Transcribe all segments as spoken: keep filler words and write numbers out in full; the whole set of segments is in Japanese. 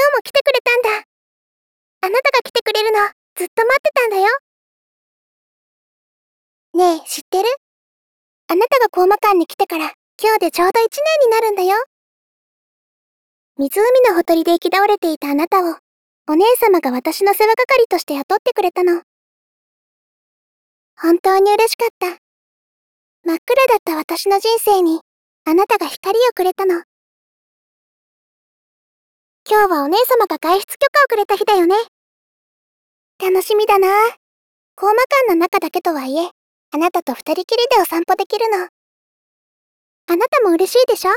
日も来てくれたんだ。あなたが来てくれるの、ずっと待ってたんだよ。ねえ、知ってる？あなたがコーマ館に来てから、今日でちょうどいちねんになるんだよ。湖のほとりで行き倒れていたあなたを、お姉様が私の世話係として雇ってくれたの。本当に嬉しかった。真っ暗だった私の人生に、あなたが光をくれたの。今日はお姉様が外出許可をくれた日だよね。楽しみだな。コーマ館の中だけとはいえ、あなたと二人きりでお散歩できるの。あなたも嬉しいでしょ？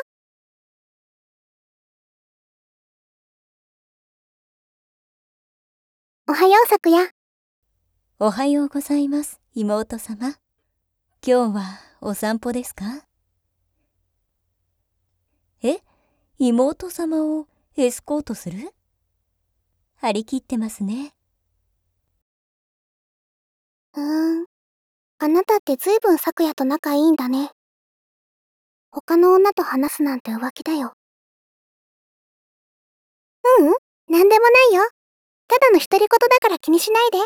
おはよう、咲夜。 おはようございます、妹様。今日はお散歩ですか？え、妹様をエスコートする？張り切ってますね。 うーん。あなたってずいぶん咲夜と仲いいんだね。他の女と話すなんて浮気だよ。ううん、なんでもないよ。ただの独り言だから気にしないで。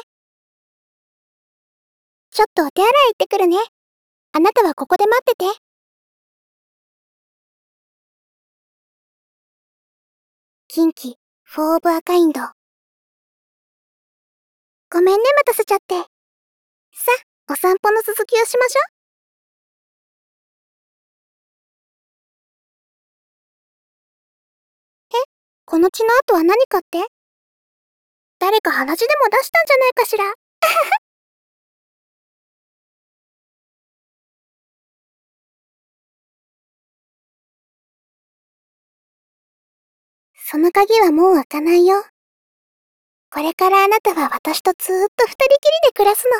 ちょっとお手洗い行ってくるね。あなたはここで待ってて。近畿、フォー・オブ・アカインド。ごめんね、待たせちゃって。さ、お散歩の続きをしましょ。え、この血の跡は何かって？誰か鼻血でも出したんじゃないかしら。その鍵はもう開かないよ。これからあなたは私とずーっと二人きりで暮らすの。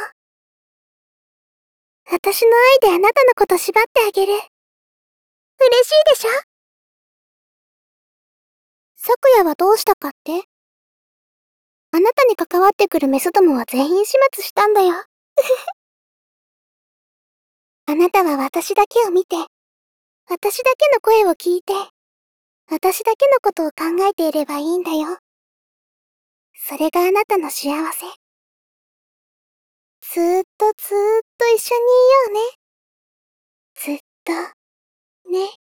私の愛であなたのこと縛ってあげる。嬉しいでしょ？咲夜はどうしたかって？あなたに関わってくるメスどもは全員始末したんだよ。あなたは私だけを見て、私だけの声を聞いて、私だけのことを考えていればいいんだよ。それがあなたの幸せ。ずーっとずーっと一緒にいようね。ずっと、ね。